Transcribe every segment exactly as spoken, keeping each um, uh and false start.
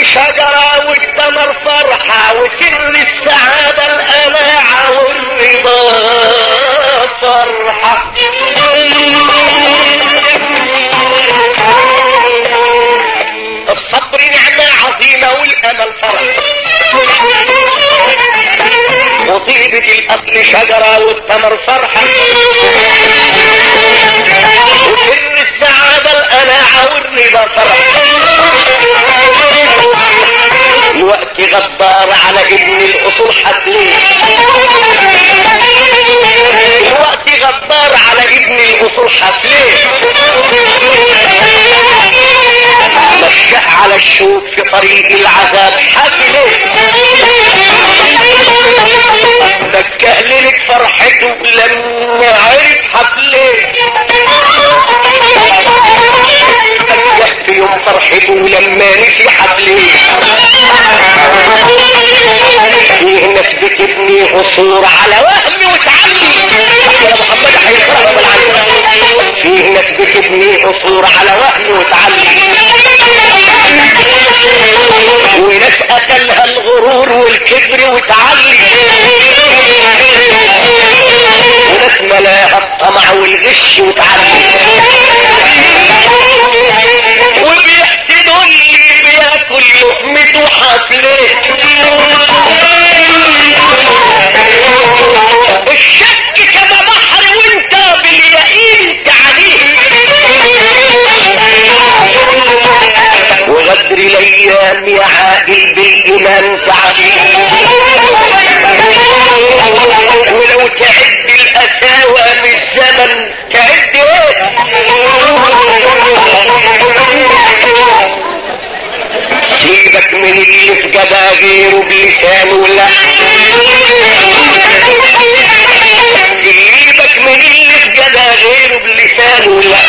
شجرة والثمر فرحة وسر السعادة القناعة والرضا فرحة. الصبر نعمة عظيمة والأمل فرح. وطيبة الأصل شجرة والثمر فرحة وسر السعادة القناعة والرضا فرح. الوقت غدار على ابن الأصول حتليه. الوقت غدار على ابن الأصول حتليه. مشاه على الشوك في طريق العذاب حتليه. مكه لك فرحته لما عرف حتليه. مكه في يوم فرحته لما نسي حتليه. فيه ناس بتبني قصور على وهم وتعلي. يا محمد هيقرأ بالعلم. فيه ناس بتبني قصور على وهم وتعلي. وناس قتلها الغرور والكبر وتعلي. وناس ملاها الطمع والغش وتعلي. وبيحسدوا اللي بياكل لقمته حفليه. الشك كما بحر وانت باليقين تعليه. وغدر الايام يا عاقل بالايمان تعليه. ولو تعد الاساوى من الزمن تعد ايه. سيبك من اللي في جبا غيره بلسانه لا. سيبك من اللي في جبا غيره بلسانه لا.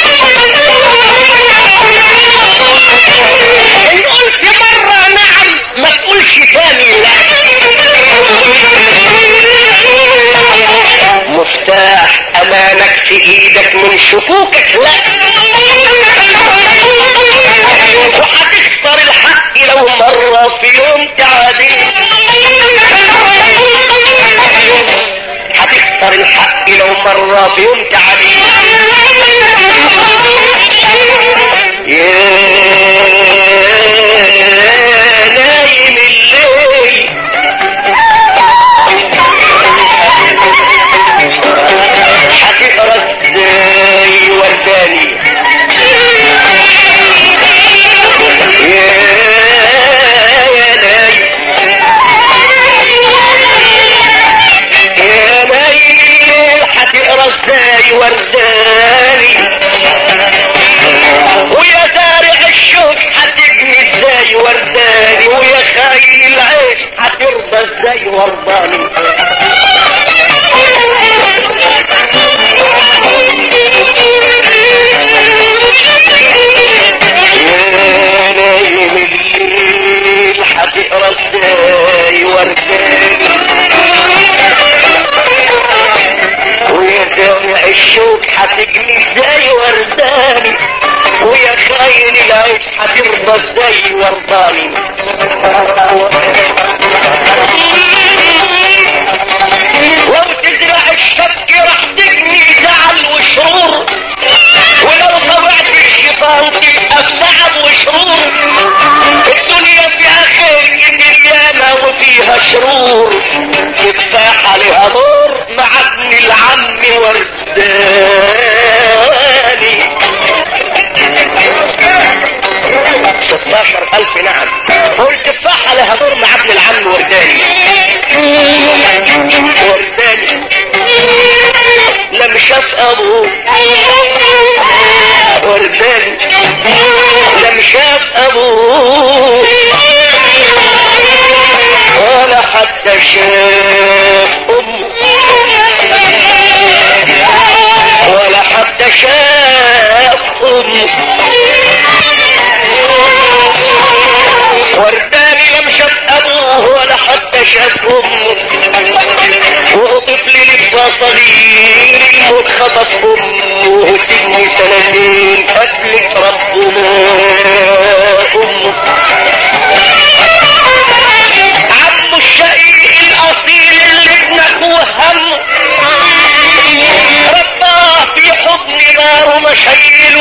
ان قلت مرة نعم ما تقولش تاني لا. مفتاح امانك في ايدك من شكوكك لا. وهتخسر الحق لو مرة في يوم تعادل. هتخسر الحق لو مرة في يوم تعادل. يا نايم الليل هتقرا ازاي ورداني. يا يا نايم يا نايم الليل هتقرا ازاي ورداني. ويا زارع الشوك هتبني ازاي ورداني. ويا خاين العيش هترضى ازاي ورداني. يا نايم الليل هتقرا ازاي ورداني. ويا زارع الشوك هتجني ازاي ورداني. ويا خاين العيش هترضى ازاي ورداني. لو تزرع الشك راح تجني زعل وشرور. ولو طبعت الشيطان تبقى بتعب وشرور. الدنيا فيها خير مليانة وفيها شرور. تفاح عليها نور مع ابن العم ورداني. ستاشر الف نعم. قلت تفاح عليها نور مع ابن العم ورداني. ورداني لم شاف ابوه. ورداني لم شاف ابوه ولا حتى شاف امه. ولا حتى شاف امه. ورداني لم شاف ابوه ولا حتى شاف امه. وطفل لسه صغير الموت خطف امه. سن سنتين قتلت ربنا امه.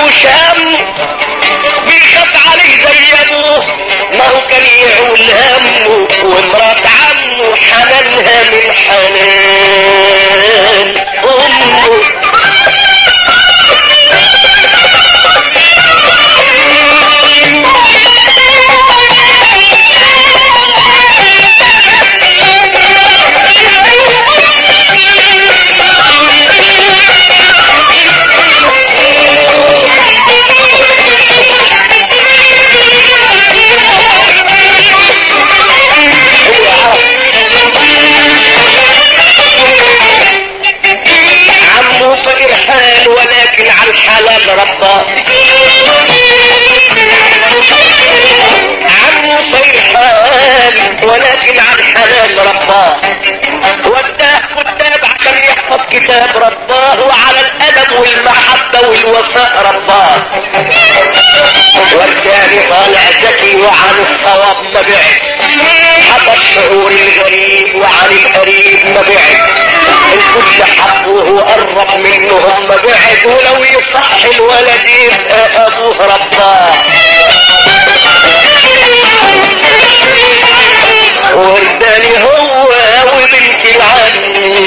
مالوش هم بيخاف عليه زي ابوه ما هو كان يعول همه ومرات عمه حنانها من حنان امه ولكن عن حلال رباه عمه فرحان ولكن عن حلال رباه وداه كتاب عشان يحفظ كتاب رباه وعلى الادب والمحبة والوفاء رباه والثاني طالع ذكي وعن الصواب ما بعد حتى الشعور الغريب وعن القريب ما بعد الكل حبه وقرب منهم ما بعد ولو يصح الولد يبقى ابوه رباه والثاني هو وبنت العم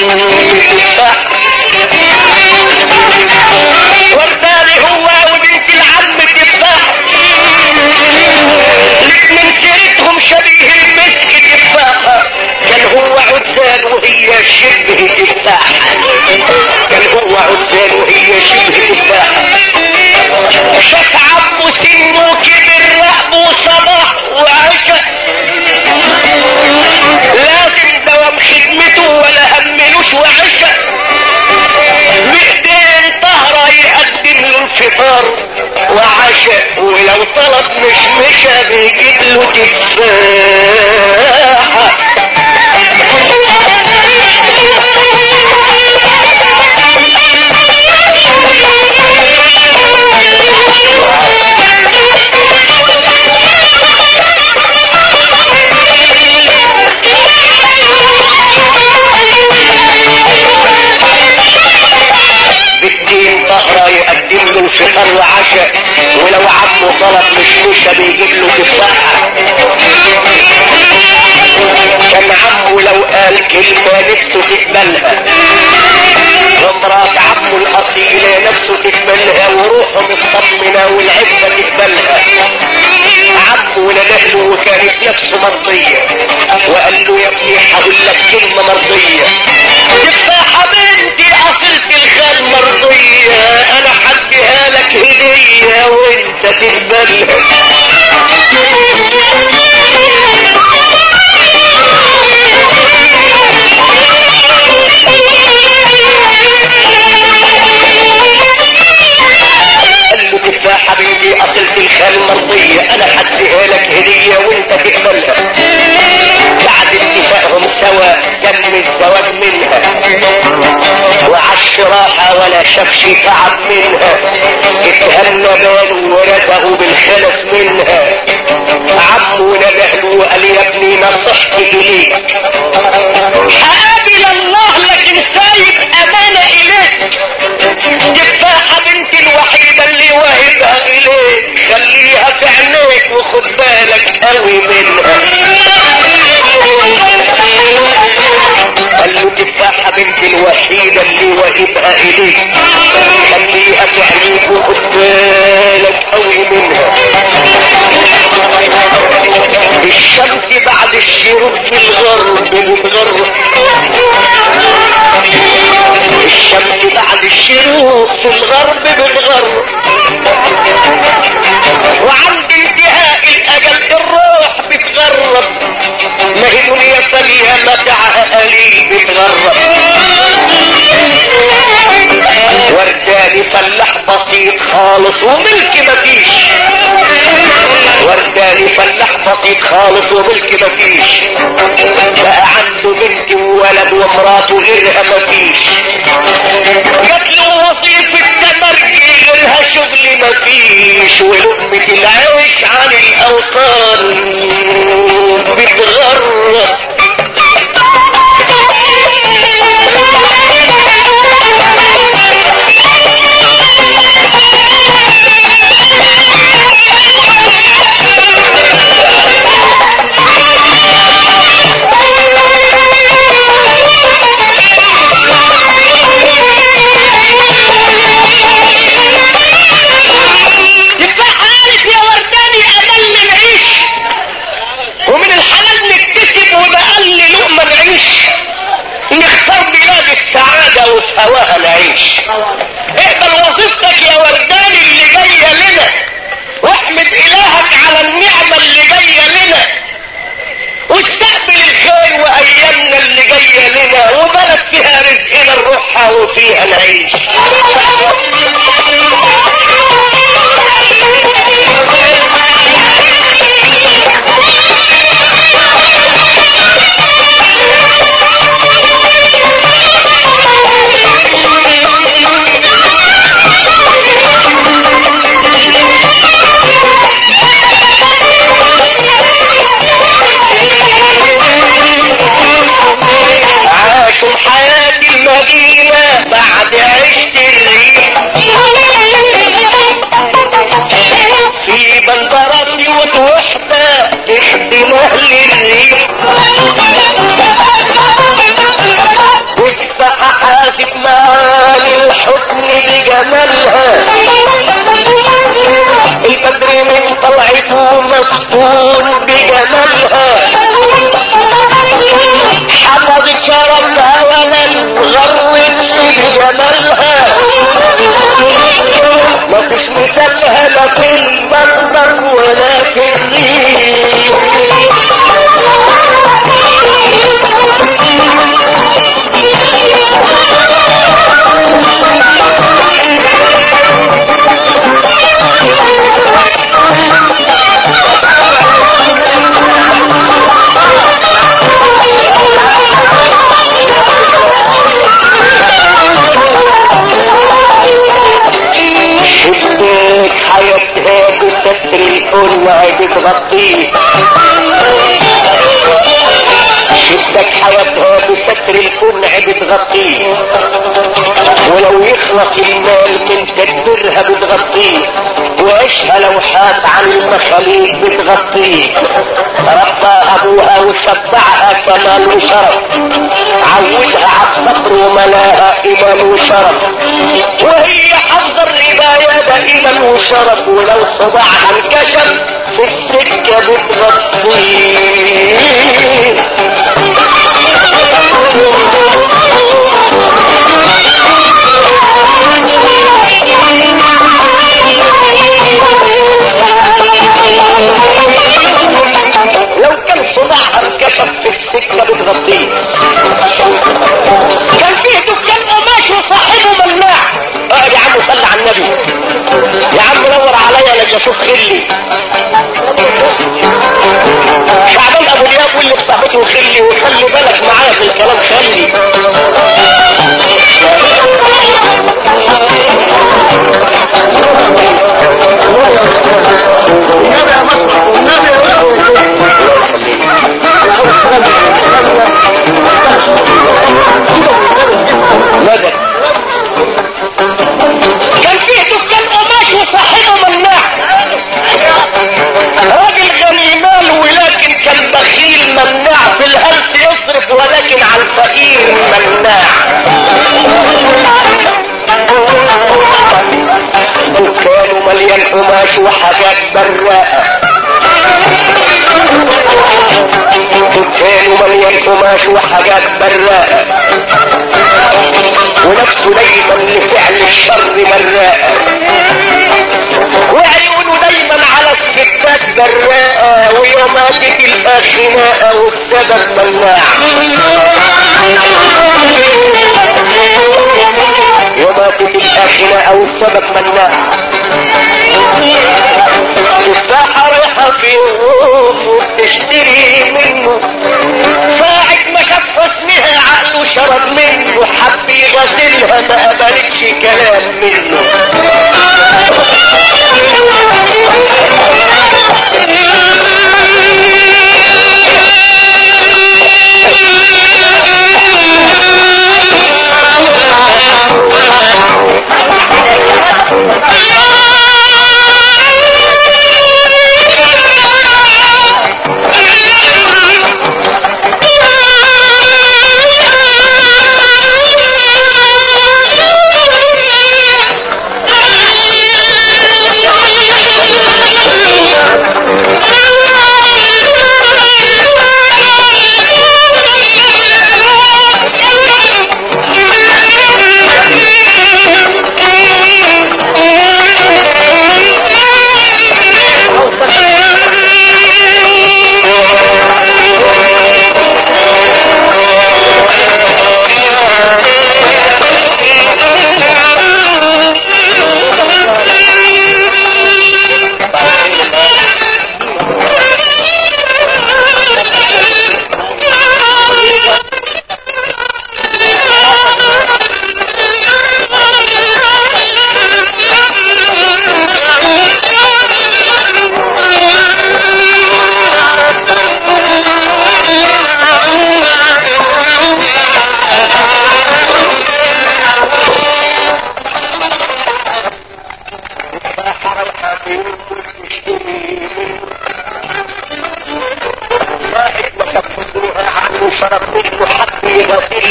والثاني هو وبنت العم تفاح الاتنين سيرتهم شبيه المسك تفاحة كان هو عزان وهي شبه تفاحة كان هو عزان وهي شبه تفاحة شاف عمه سنه كبر رقبه صباح وعشق لازم دوام خدمته ولا هملوش وعشق بايدين طهرة يقدم له الفطار وعشق ولو طلب مشمشة بيجيب له تفاحة يقدم له الفطر وعشاء ولو عمه طلب مشمشة بيجيب له تفاحة كان عمه لو قال كلمة نفسه تقبلها ومرات عمه الأصيلة نفسه تقبلها وروحه مطمنة والعفة تقبلها عمه ندهله وكانت نفسه مرضية وقال له يا ابني هقول لك كلمة مرضية تفاحة بنتي أصلت الخال مرضية أنا حديها لك هدية وانت تقبلها تفاحة بنتي أصلت الخال مرضية أنا حديها لك هدية وانت تقبلها بعد اتفاقهم سوا تم الزواج منها وعش راحة ولا شافش تعب منها اتهنى باله ورزقه بالخلف منها عمه ندهله وقال يا ابني نصحتي اليك هقابل الله لكن سايب امانة اليك تفاحة بنتي الوحيدة اللي واهبها اليك خليها في عينيك وخد بالك قوي منها قال له تفاحة بنتي الوحيدة اللي واهبها اليك خليها في عينيك وخد بالك قوي منها الشمس بعد الشروق في الغرب بتغرب الشمس بعد الشروق في الغرب بتغرب وعند انتهاء الاجل الروح بتغرب ما هي دنيا فليها متاعها قليل بتغرب ورداني فلاح بسيط خالص وملك مفيش ورداني فلاح بسيط خالص وملك مفيش بقى عنده بنت وولد ومراته غيرها مفيش جات له وظيفة تمرجي غيرها شغل مفيش ولقمة العيش عن الاوطان بتغرب وفي هواها نعيش. اقبل وظيفتك يا وردان اللي جايه لنا، واحمد الهك على النعمه اللي جايه لنا، واستقبل الخير وايامنا اللي جايه لنا، وبلد فيها رزقنا نروحها وفيها نعيش. عاشوا حياة المدينة بعد عشت الريف، في بندرات وتوحدة تخدم اهل الريف، وتفتح حاسب معاني الحسن بجمالها، البدر من طلعته مسطول بجمالها، حفظت شرفها ولا غرتش بجمالها، مفيش مثالها لا في المنظر ولا في الريح. شباك حياتها بستر الكون بتغطيه، شباك حياتها بستر الكون بتغطيه، ولو يخلص المال من تدبيرها بتغطيه، وعيشها لوحات عن المخاليق بتغطيه، ربى ابوها وشبعها كمال وشرف، عودها على الصبر وملاها ايمان وشرف، وهي حافظه الربايه دائما وشرف، ولو صباعها انكشف في السكه بتغطيه. لو كان صباعها انكشف في السكه بتغطيه. كان فيه دكان قماش وصاحبه مناع، اقعد يا عم صلي على النبي، يا عم نور عليا لما اشوف خلي. شعبان ابو دياب واللي في صاحبته خلي، وخلي بالك معايا في الكلام خلي. النبي يا مصر، النبي يا مدد. كان فيه دكان قماش وصاحبه مناع، راجل غني مال ولكن كان بخيل مناع، في الهلس يصرف ولكن على الفقير مناع. دكانه مليان قماش وحاجات براءة، دكانه مليان قماش وحاجات براءة، ونفسه دايما لفعل الشر براءة، وعيونه دايما على الستات براءة، ويوماتك الخناقة والسبب مناع، يوماتك الخناقة والسبب مناع. تفاحة رايحة في يوم وبتشتري منه، ساعة ما شاف حسنها عقله شرب منه، حب يغسلها ما قبلتش كلام منه.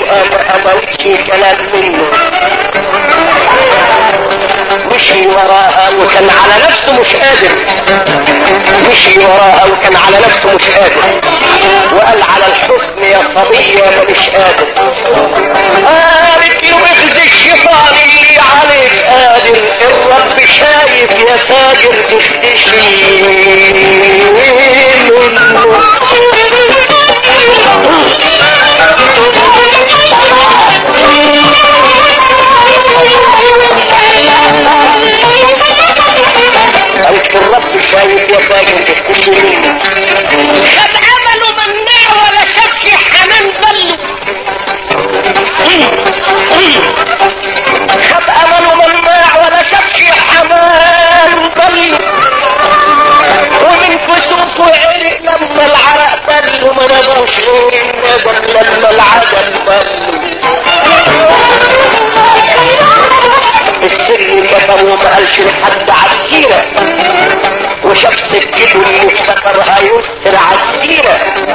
عليها ما قبلتش كلام منه، مشي وراها وكان على نفسه مش قادر، مشي وراها وكان على نفسه مش قادر، وقال على الحسن يا صبية ما مش قادر. قالت له اخذ الشيطان اللي عليك قادر، الرب شايف يا فاجر تختشي منه. قالت الرب شايف يا فاجر تختشي منه. خد عمله مناع ولا شافش حنان ضله، خد امله مناع ولا شافش حنان ضله، ومن كسوف وعرق لما العرق بله، ما نبوش غير الندم لما العدل بله. السر كتب وما قالش لحد عالسيرة، وشاف سكته اللي افتكرها يسر عالسيرة.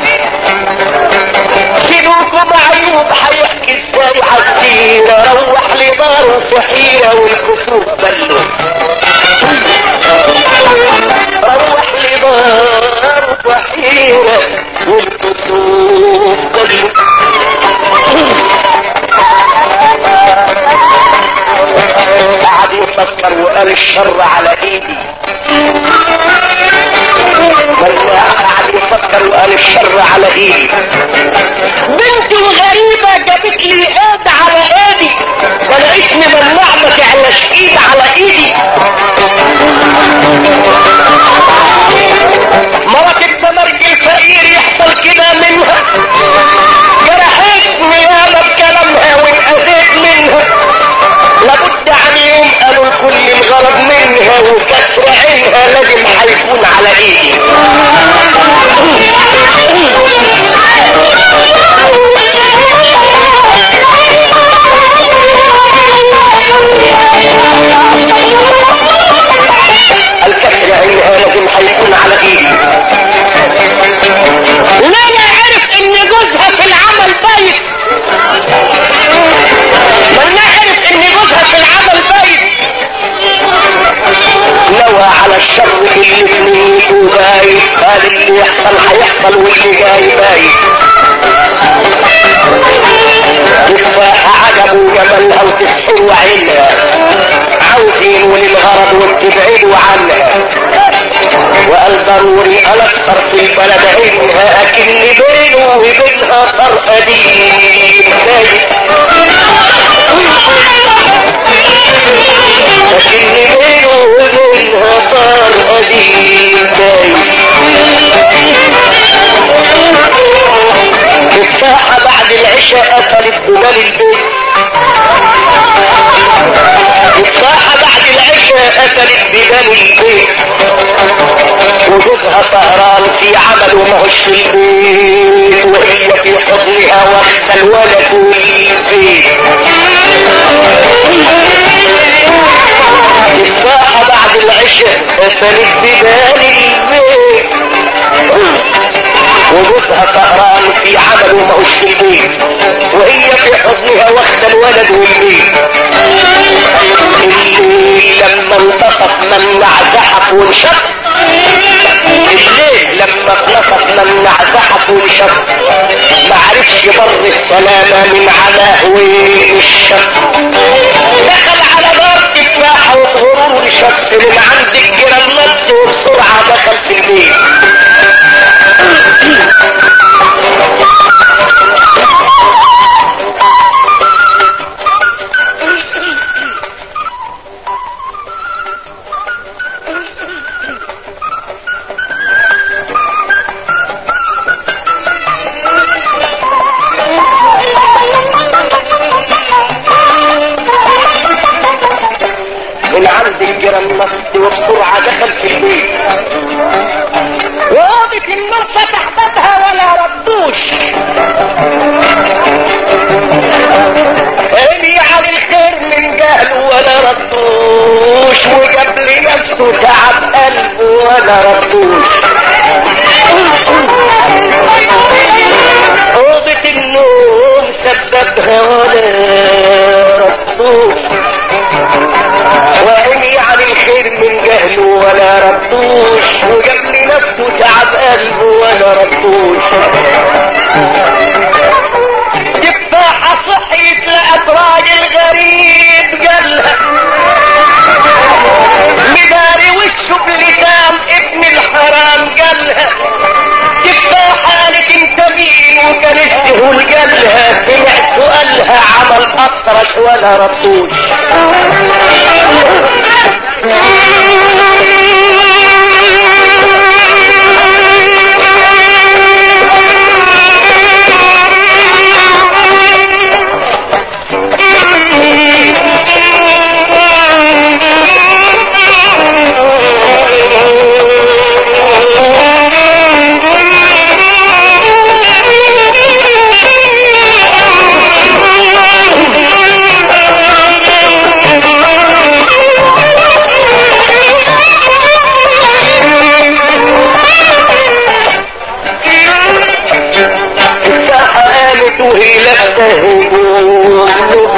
سلوكه معيوب هيحكي ازاي عالسيرة، روح لداره في حيرة والكسوف بله، روح لداره في حيرة والكسوف بله. قعد يفكر وقال الشر على ايدي، قعد يفكر وقال الشر على ايدي. بنت غريبة جابت لي ايد على ايدي، ده انا اسمي مناع ما تعلاش ايد على ايدي. مرات التمرج الفقير يحصل كده منها، جرحتني ياما بكلامها وانقذت منها. لابد عن يوم قالوا الكل الغرض منها، وكسر عينها لازم هيكون على ايدي. الكسر عينها لازم هيكون على ايدي. ليلى عرف ان جوزها في العمل بايت، لما عرف ان جوزها في العمل بايت نوى على الشر اللي في نيته بايت. قال اللي يحصل هيحصل واللي جاي بايت. تفاحة عجبوا جمالها وتسحروا عينها، عاوزين للغرض وتبعدوا عنها. وقال ضروري انا اكثر في البلد عينها، اكني بينه وبينها فرق قديم بايت، اكني بينه وبينها فرق قديم بايت. تفاحة بعد العشاء قفلت بلال البيت، تفاحة بعد العشاء قفلت بلال البيت، وجوزها سهران في عمله ماهوش في البيت، وهي في حضنها واخده الولد والبيت. تفاحة بعد العشاء قفلت بلال البيت، وجوزها سهران في عمله ماهوش في البيت، وهي في حضنها واخده الولد والبيت. الليل لما انتصف منع زحف وانشق، الليل لما انتصف منع زحف وانشق، ما عرفش بر السلامة من على هويه الشق. دخل على دار تفاحة وغرور انشق، من عند الجيران نط وبسرعة دخل في البيت. من عند الجيران نط وبسرعة دخل في البيت. وقفت النور فتح بابها ولا ردوش، قالي على الخير من جهله ولا ردوش، وجاب لي نفسه تعب قلبه ولا ردوش. أوضة النوم سببها عمل اطرش ولا رطوش. وهي لابسه هدوم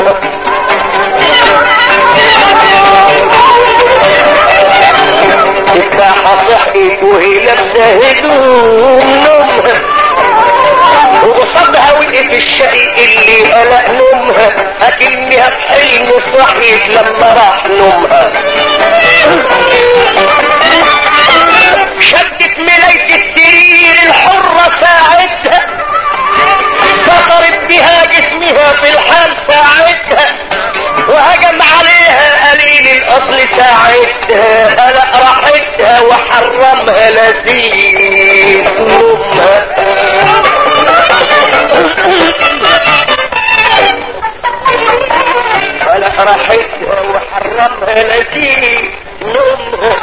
الساحة صحيت وهي لابسه هدوم نومها وقصادها وقف الشقي اللي قلق نومها اكنها في حلم صحيت لما راح نومها. شدت ملاية السرير الحرة ساعتها سطرت بها جسمها في الحال ساعتها وهجم عليها قليل الاصل ساعتها قلق راحتها وحرمها لذيذ نومها. قلق راحتها وحرمها لذيذ نومها.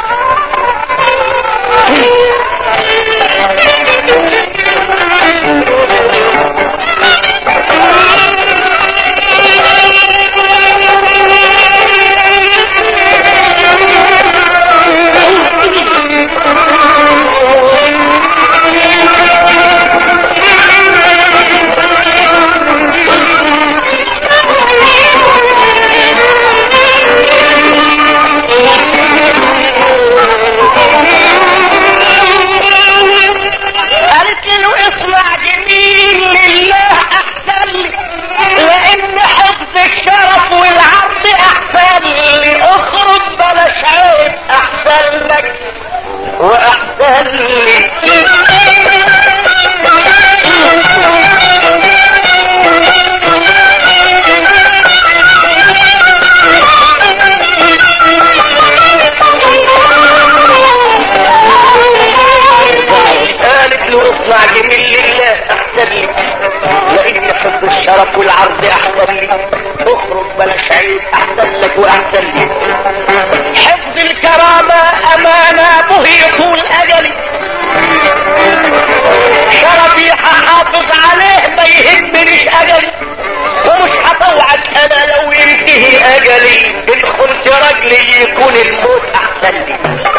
احسن لك واحسن لي قالت له اصنع جميل لله احسن لي لاني حب الشرف والعرض احسن لي اخرج بلاش عيب احسن لك واحسن لي. حفظ الكرامة امانة به طول اجلي شرفي هحافظ عليه ما يهمنيش اجلي ومش هطوعك انا لو ينتهي اجلي ان كنت رجلي يكون الموت احسن لي.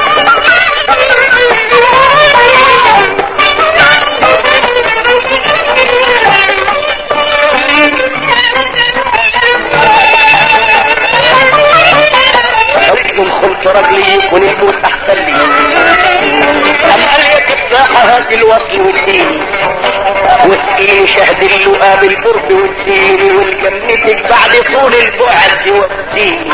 من خلق رجلي يكون الموت احسن لي. ام قال يا تفاحة هات الوصل والدين واسقيني شهد اللقاء بالقرب والدين والجنتك بعد طول البعد والدين.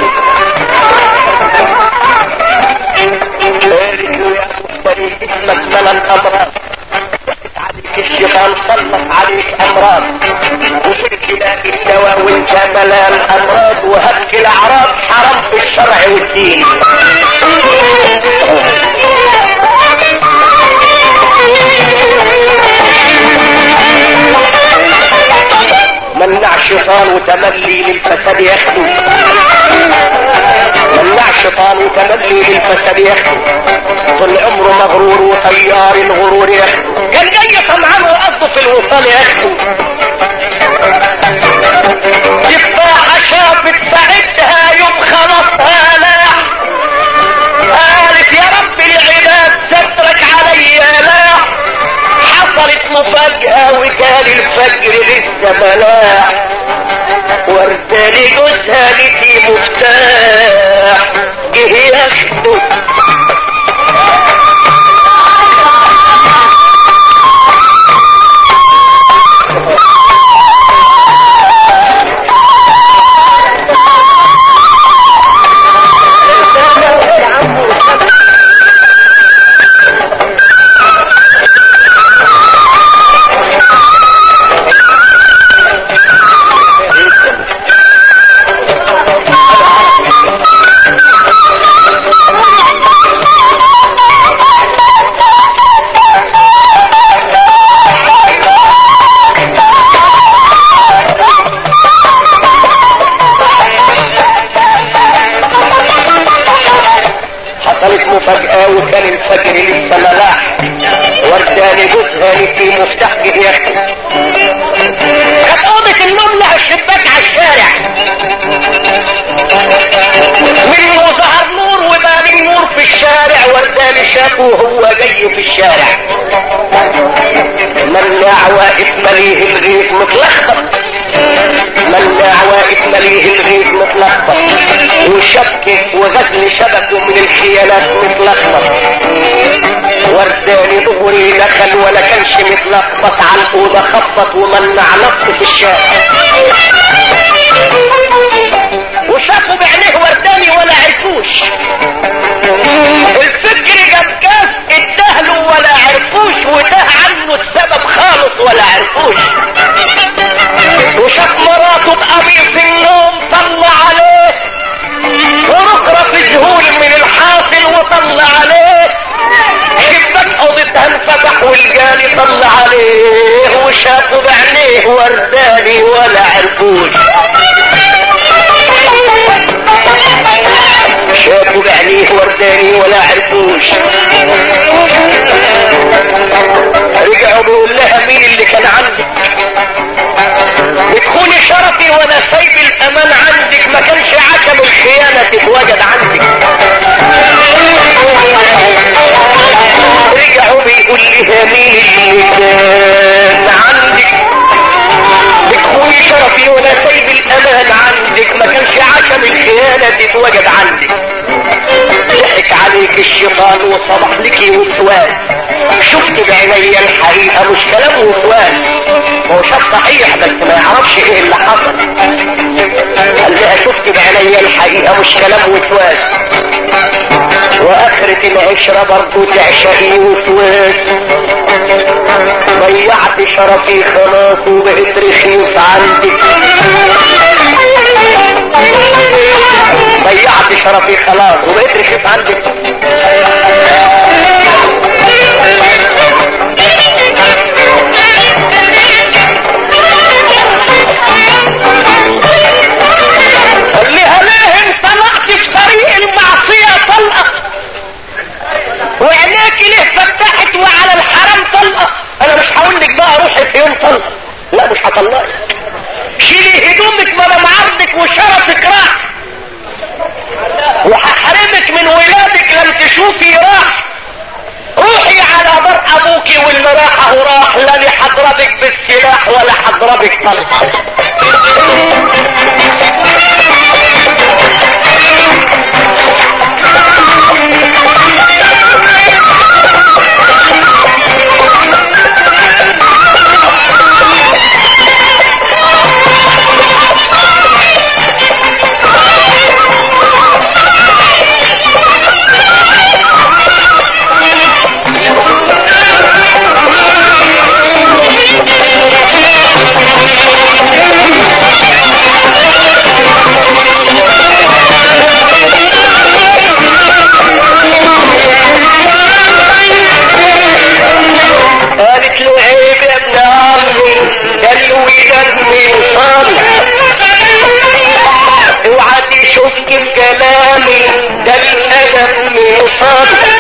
قالت له يا مفتري اسمك ملا الامراض عليك الشيطان سلط عليك امراض وشرك لاقي الدواء وانت ملان امراض وهبك الاعراض حرام في الشرع والدين. منع شيطان وتملي للفساد ياخده منع شيطان وتملي للفساد ياخده طول عمره مغرور وطيار الغرور ياخده كان جاي طمعان وقصده في الوصال ياخده. تفاحة شافت ساعتها يوم خلصها لاح قالت يا رب العباد سترك عليا لاح. حصلت مفاجأة وكان الفجر لسه ملاح وارتالي جوزها لتي مفتاح جه ياخده. والتاني في مفتاح جديد يختم. كانت اوضة النوم لها الشباك على الشارع، منه ظهر نور وبان النور في الشارع. وردان شافه وهو جاي في الشارع، مناع واقف مليه الغيث متلخبط، مناع واقف مليه الغيث متلخبط، وشبكه وغزل شبكه من الخيانات متلخبط. ورداني ظهري دخل ولا كانش متلخبط، على الاوضه خبط ومنع نفسه في الشارع، وشافوا بعينيه ورداني ولا عرفوش. الفكر جاب كاس ادهله ولا عرفوش، وده عنه السبب خالص ولا عرفوش. وشاف مراته بقميص النوم طلع عليه، ورخرة في ذهول من الحاصل وطلع عليه. شباك اوضتها انفتح والجاني طلع عليه، وشافوا بعينيه ورداني ولا عرفوش. شافوا بعينيه ورداني ولا عرفوش. رجعوا بيقول لها مين اللي كان عندك؟ بتخوني شرفي وانا سايب الامان عندك، ما كانش عشم الخيانة تتواجد عندك. رجعوا بيقول لها مين اللي كان عندك؟ بتخوني شرفي وانا سايب الامان عندك، ما كانش عشم الخيانة تتواجد عندك. ضحك عليك الشيطان وصبح لك وسواس، شفت بعيني الحقيقة مش كلام وسواس. هو شاف صحيح بس ما يعرفش ايه اللي حصل. قال لها شفت بعيني الحقيقة مش كلام وسواس، واخرة العشرة برضو تعشقي وسواس. ضيعت شرفي خلاص وبقيت رخيص عندك، ضيعت شرفي خلاص وبقيت رخيص عندك. قال لها ليه انت طلعت في طريق المعصية طلقة، وعينيك ليه فتحت وعلى الحرام طلقة؟ انا مش هقول لك بقى روحي في يوم طلقة، لا مش هطلقك. شيلي هدومك ما دام عرضك وشرفك راح، وهحرمك من ولادك لن تشوفي راح. روحي على بر ابوكي واللي راحه راح، لا حضربك بالسلاح ولا حضربك طلقة. قالت له عيب يا ابن عمي ده الوداد من صالح، اوعى تشك بكلامي ده الادب من صالح.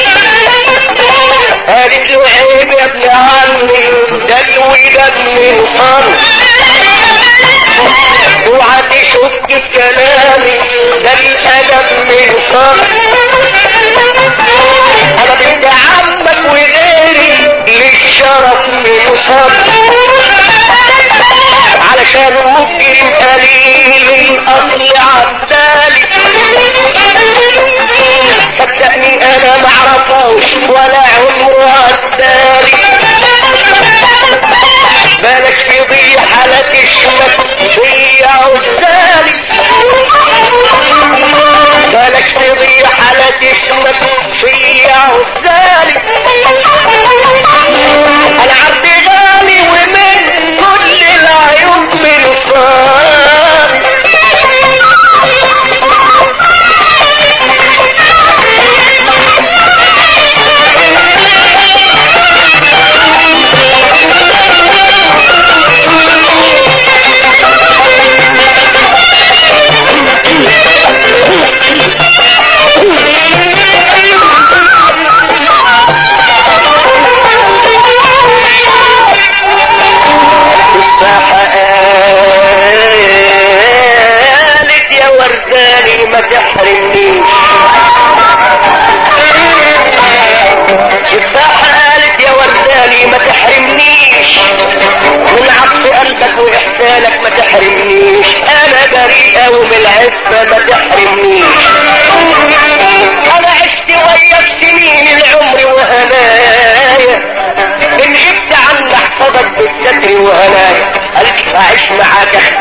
قالت له عيب يا ابن عمي ده الوداد من صالح، اوعى تشك بكلامي ده الادب من صالح. انا بنت عمك وغيري للشرف من صالح، علشان ممكن قليل الاصل عبدالي. صدقني انا معرفوش ولا عمره عدالي، بلاش فضيحة لا تشمت فيا عزالي، بلاش فضيحة لا تشمت فيا عزالي. انا عبد غالي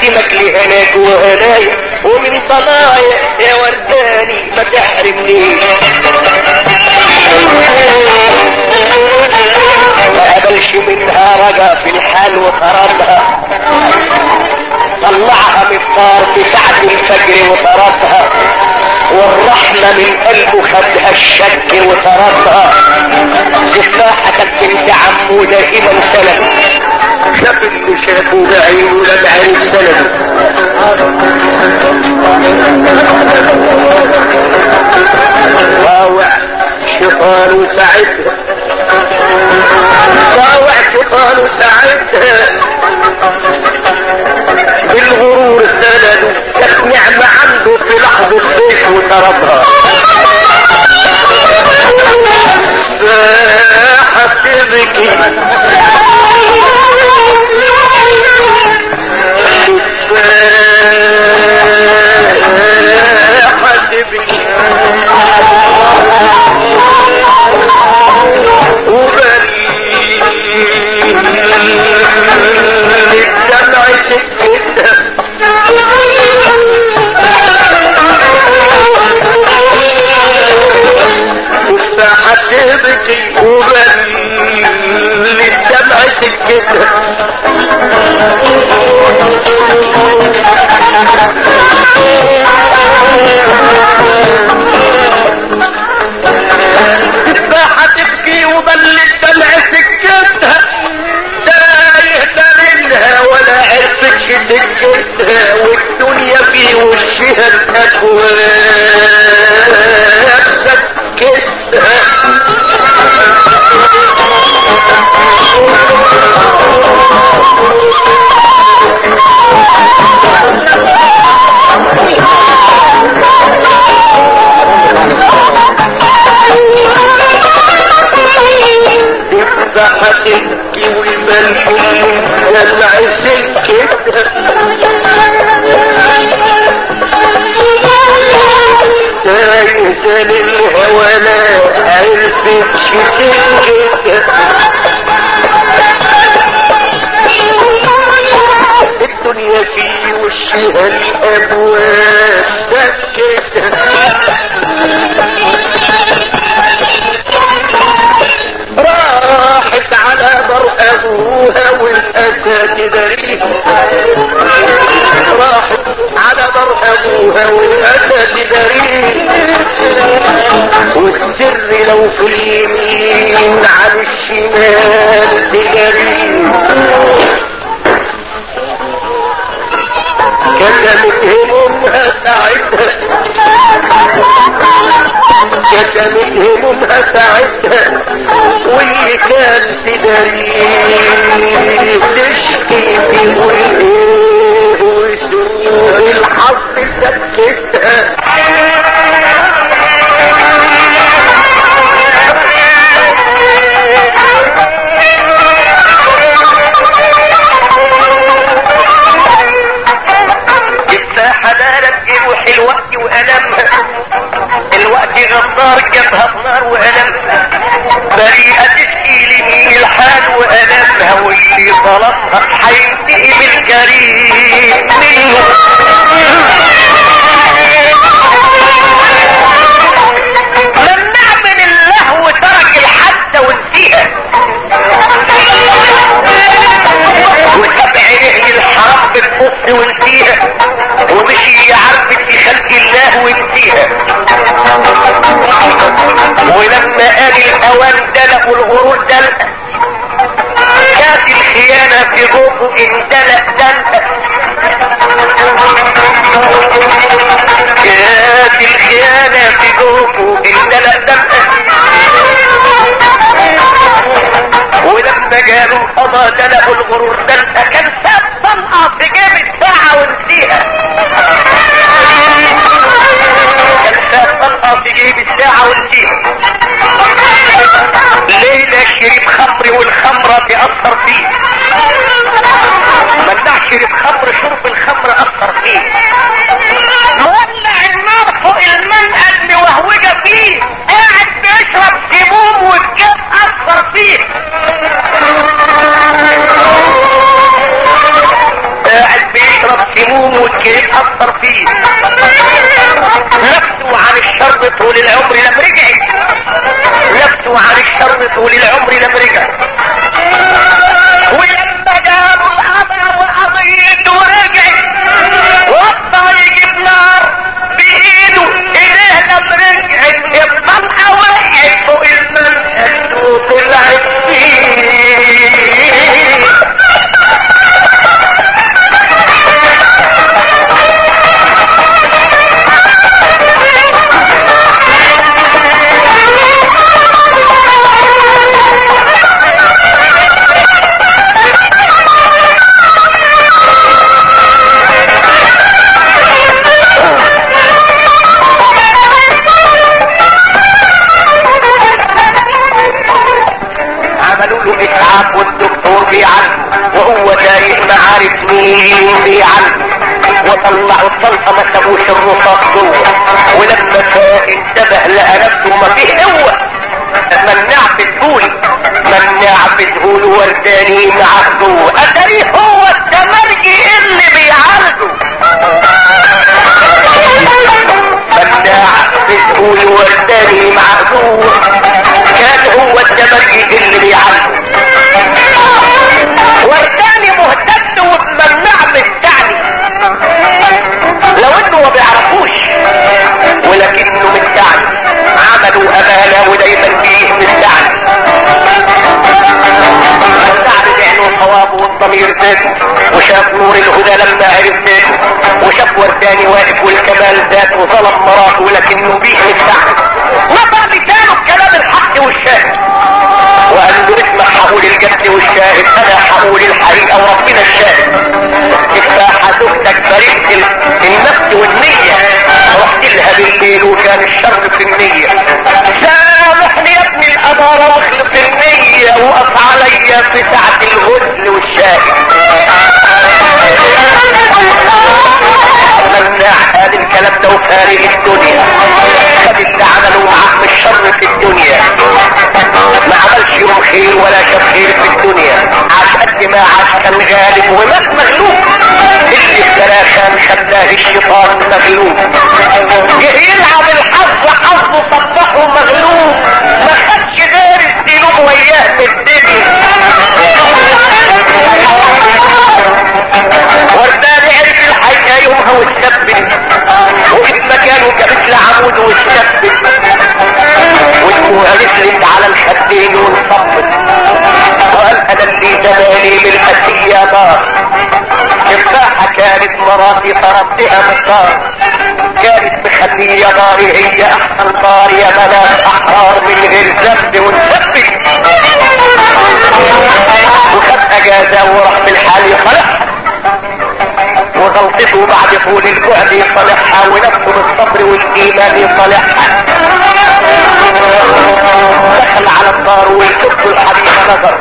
اقدمك لهناك وهنايا ومن ضنايا يا ورداني ما تحرمنيش. ما قبلش منها رجا في الحال وطردها، طلعها من النار في ساعة الفجر وطردها، والرحمة من قلبه خدها الشك وطردها. تفاحة كانت بنت عمه دائما سلم، شاف اللي شافه بعينه لم عرف سلم. طاوع شيطان ساعتها، طاوع شيطان ساعتها بالغرور سنده، كانت نعمة عنده في لحظة ضيش وطردها. ساحة تبكي ساحة تبكي وبريء الدمع سكتها، تفاحة تبكي وبريء الدمع سكتها. تفاحة تبكي وبل الدمع سكتها، تايه منها ولا عرفتش سكتها، والدنيا في وشها الأكواب سكتها. تفاحة تبكي والملح يلمع سكتها، تايهة للهوى لا عرفتش سكتها. الدنيا في وشها الابواب سكتها. راحت على دار ابوها والاسد دريها، راحت على دار ابوها والاسد دريها، والسر لو في اليمين على الشمال تجريه. كتمت همومها ساعتها، كتمت همومها ساعتها، واللي كان في دريه تشكي فيه والايه وسوء الحظ سكتها. روح الوقت وألمها، الوقت غدار جابها بنار وألمها، بريئة تشكي لمين الحال وألمها، واللي ظلمها حينتقم الكريم منه. ممنع من اللهو ترك الحادثة ونسيها، وساب عينيه للحرام بتبص ونسيها، ومشي يعرفت في خلق الله ونسيها. ولما قال الاوان دلق والغرور دلق، كانت الخيانة في جوفه اندلق دلق، كانت الخيانة في جوفه اندلق دلق. ولما جاله القضاء دلق الغرور دلق، كان ساب طلقة في جيب الساعة ونسيها، كان ساب طلقة في جيب الساعة ونسيها. ليلة شرب خمر والخمرة تأثر فيه، منع شرب خمر، شرب الخمر أثر فيه، مولع النار فوق المنقل موهوجة فيه، قاعد بيشرب سموم والجاب أثر فيه، قاعد بيشرب ممكن يتأثر فيه. نفسه عن الشر طول العمر لم رجع، نفسه عن الشر طول العمر لم رجع. ولما جابوا الأمر وقضيته ورجع وطى يجيب نار بإيده، إليه لم رجعت الطلقة وقعت فوق المنهج وطلعت فيه. والدكتور بيعالجه وهو تايه ما عارف مين بيعالجه، وطلعوا الطلقه ما سابوش الرصاص جوه. ولما فاق انتبه لقى نفسه ما فيه قوه. مناع في الدول مناع في الدول ورداني معاه جوه. اتاريه هو التمرجي اللي بيعالجه. مناع في الدول ورداني معاه جوه، كان هو التمرجي اللي بيعالجه. ورداني مهتد وممنع مستعني، لو انه ما بيعرفوش ولكنه مستعني. عملوا امانه ودايما فيه مستعني. مستعني لانه صوابه والضمير زاد، وشاف نور الهدى لما عرف زاد، وشاف ورداني واقف والكمال زاد وظلم مراته ولكنه فيه مستعني. وضع لسانه بكلام الحق والشاهد، وقال له اسمع حقول الجد والشاهد، انا حقول الحقيقه وربنا الشاهد. تفاحه زوجتك بريئه النفس والنيه، رحت لها بالليل وكان الشر في النيه. سامحني يا ابن الاماره واخلص النيه، وقف عليا في ساعه الغسل والشاهد. مناع قال الكلام ده وفارق الدنيا، خد اللي عمله معاه من الشر في الدنيا. ما عملش يوم خير ولا شاف خير في الدنيا، عاش قد ما عاش كان غالب ومات مغلوب. اللي ابتلاه كان خلاه الشيطان مغلوب. جه يلعب الحظ حظه صبحه مغلوب، ما خدش غير الذنوب وياه في الدنيا. وردان عرف الحقيقه يومها واتثبت، وفي مكانه كمثل عمود واتثبت، ودموعها نزلت على الخدين وانصبت. قال انا اللي زماني بالاسية نار. تفاحة كانت مراتي طردتها من الدار، كانت مخلية ناري هي احسن نار يا بنات احرار من غير ذنب ونثبت. وخد اجازة وراح بالحال يصلحها، وغلطته بعد طول الجهد يصلحها، ونفسه بالصبر والايمان يصلحها. دخل على الدار ويشوف الحبيب نظر،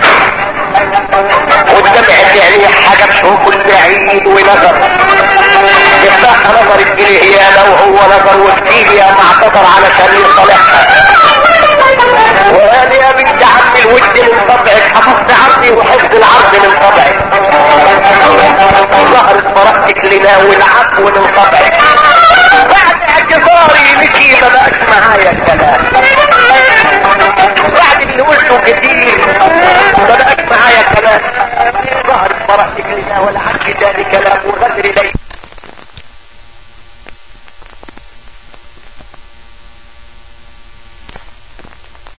والدمع اللي عليه حاجة بشوفه البعيد ونظر. تفاحة نظرت اليه يا لو هو نظر وكتير يا معتذر علشان يصلحها. وقال يا بنت عم الود من طبعك، حفظت عرضي وحفظ العرض من طبعك. ظهرت فرقتك لنا والعفو من طبعك. بعد اعتذاري لكي ما بقاش معايا الكلام.